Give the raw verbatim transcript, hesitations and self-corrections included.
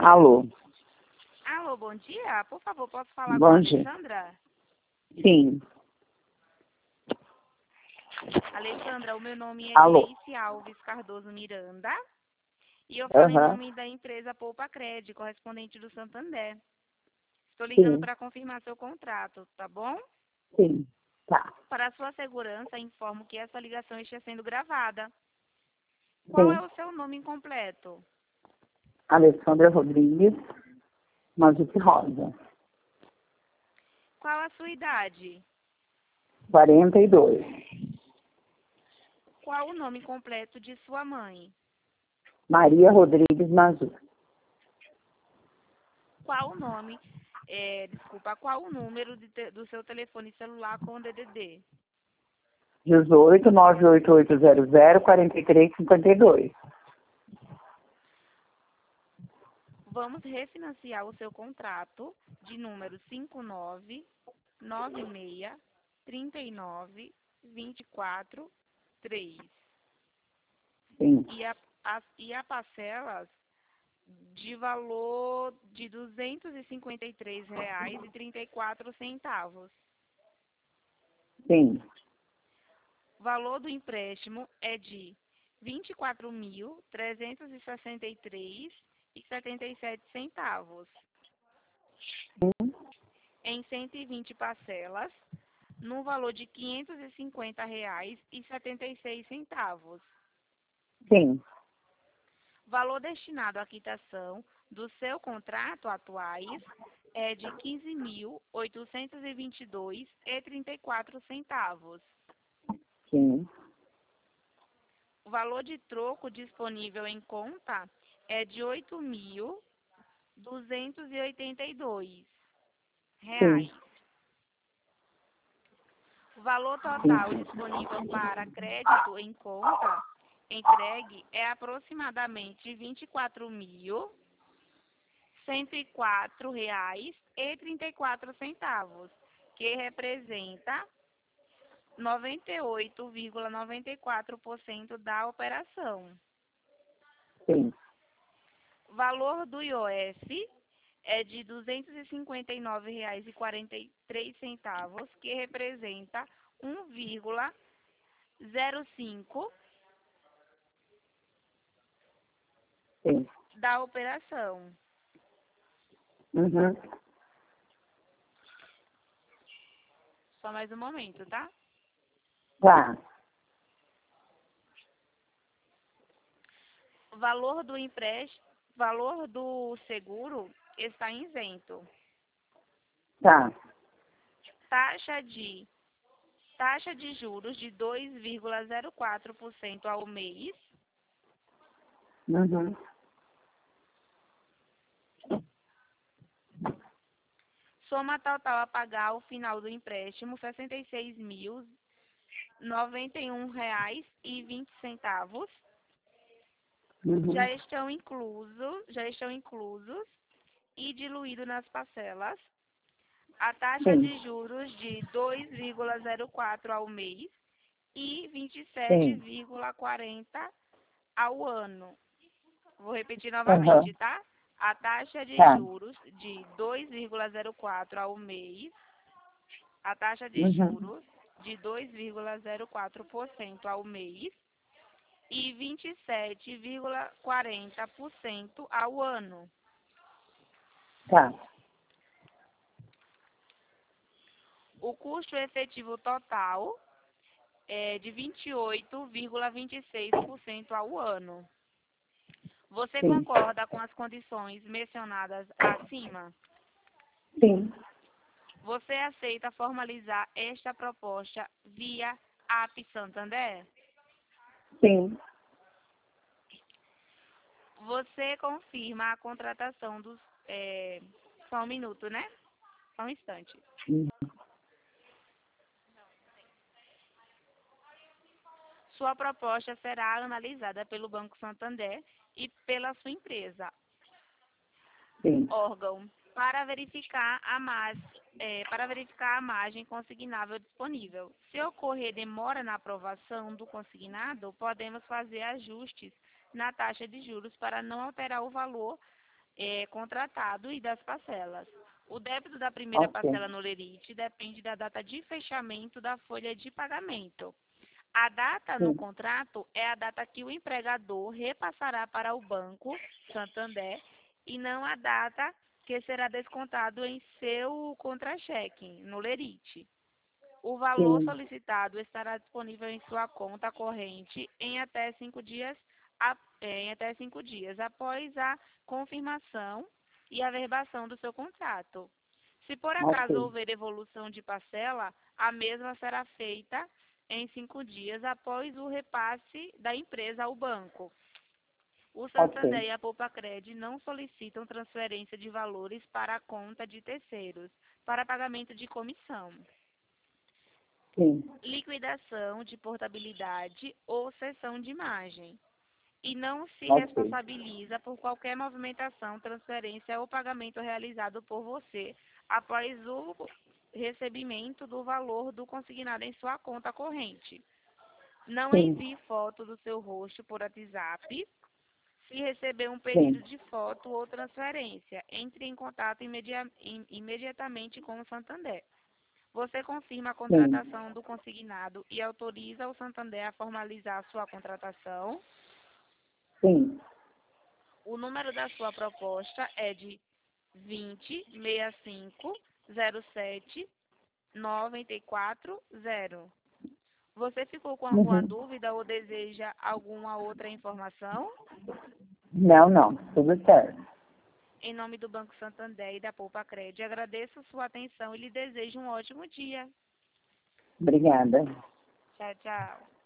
Alô? Alô, bom dia. Por favor, posso falar Bom com a dia. Alessandra? Sim. Alessandra, o meu nome é Alô? Gleice Alves Cardoso Miranda e eu falo em Aham. nome da empresa Poupa Cred, correspondente do Santander. Estou ligando Sim. para confirmar seu contrato, tá bom? Sim. Tá. Para sua segurança, informo que essa ligação está sendo gravada. Qual é Sim. o seu nome incompleto? Alessandra Rodrigues, Mazuque Rosa. Qual a sua idade? quarenta e dois. Qual o nome completo de sua mãe? Maria Rodrigues Mazuque. Qual o nome, é, desculpa, qual o número de te- do seu telefone celular com o D D D? dezoito, nove oito oito zero zero, quarenta e três cinquenta e dois. Vamos refinanciar o seu contrato de número cinco nove nove seis três nove dois quatro três. Sim. E a, a, e a parcelas de valor de duzentos e cinquenta e três reais e trinta e quatro centavos. Sim. O valor do empréstimo é de vinte e quatro mil trezentos e sessenta e três reais e setenta e sete centavos. Sim. Em cento e vinte parcelas, no valor de quinhentos e cinquenta reais e setenta e seis centavos. Sim. Valor destinado à quitação do seu contrato atuais é de quinze mil oitocentos e vinte e dois reais e trinta e quatro centavos. Sim. O valor de troco disponível em conta é de oito mil duzentos e oitenta e dois Sim. reais. O valor total Sim. disponível para crédito em conta entregue é aproximadamente vinte e quatro mil cento e quatro reais e trinta e quatro centavos, que representa noventa e oito vírgula noventa e quatro por cento da operação. Sim. O valor do I O F é de duzentos e cinquenta e nove reais e quarenta e três centavos, que representa um vírgula zero cinco Sim. da operação. Uhum. Só mais um momento, tá? Tá. O valor do empréstimo, valor do seguro está isento. Tá. Taxa de taxa de juros de dois vírgula zero quatro por cento ao mês. Uhum. Soma total a pagar ao final do empréstimo, sessenta e seis mil noventa e um reais e vinte centavos. Uhum. Já estão inclusos, já estão inclusos e diluído nas parcelas a taxa Sim. de juros de dois vírgula zero quatro ao mês e vinte e sete Sim. vírgula quarenta ao ano. Vou repetir Aham. novamente, tá? A taxa de Tá. juros de dois vírgula zero quatro ao mês, a taxa de Uhum. juros de dois vírgula zero quatro por cento ao mês e vinte e sete vírgula quarenta por cento ao ano. Tá. O custo efetivo total é de vinte e oito vírgula vinte e seis por cento ao ano. Você Sim. concorda com as condições mencionadas acima? Sim. Você aceita formalizar esta proposta via App Santander? Sim. Você confirma a contratação dos... É, só um minuto, né? Só um instante. Uhum. Sua proposta será analisada pelo Banco Santander e pela sua empresa, Sim. órgão, para verificar a margem, é, para verificar a margem consignável disponível. Se ocorrer demora na aprovação do consignado, podemos fazer ajustes na taxa de juros para não alterar o valor é, contratado e das parcelas. O débito da primeira Ok. parcela no lerite depende da data de fechamento da folha de pagamento. A data no Sim. contrato é a data que o empregador repassará para o Banco Santander e não a data que será descontado em seu contra-cheque, no lerite. O valor Sim. solicitado estará disponível em sua conta corrente em até cinco dias, a- em até cinco dias após a confirmação e averbação do seu contrato. Se por acaso Ok. houver evolução de parcela, a mesma será feita em cinco dias após o repasse da empresa ao banco. O Santander Ok. e a Poupa-Cred não solicitam transferência de valores para a conta de terceiros para pagamento de comissão, Sim. liquidação de portabilidade ou cessão de imagem, e não se Ok. responsabiliza por qualquer movimentação, transferência ou pagamento realizado por você após o recebimento do valor do consignado em sua conta corrente. Não Sim. envie foto do seu rosto por WhatsApp. Se receber um pedido Sim. de foto ou transferência, entre em contato imedia- im- imediatamente com o Santander. Você confirma a Sim. contratação do consignado e autoriza o Santander a formalizar sua contratação. Sim. O número da sua proposta é de vinte, sessenta e cinco, zero sete, noventa e quatro, zero. Você ficou com alguma Uhum. dúvida ou deseja alguma outra informação? Não, não. Tudo certo. Em nome do Banco Santander e da Poupa-Cred, agradeço sua atenção e lhe desejo um ótimo dia. Obrigada. Tchau, tchau.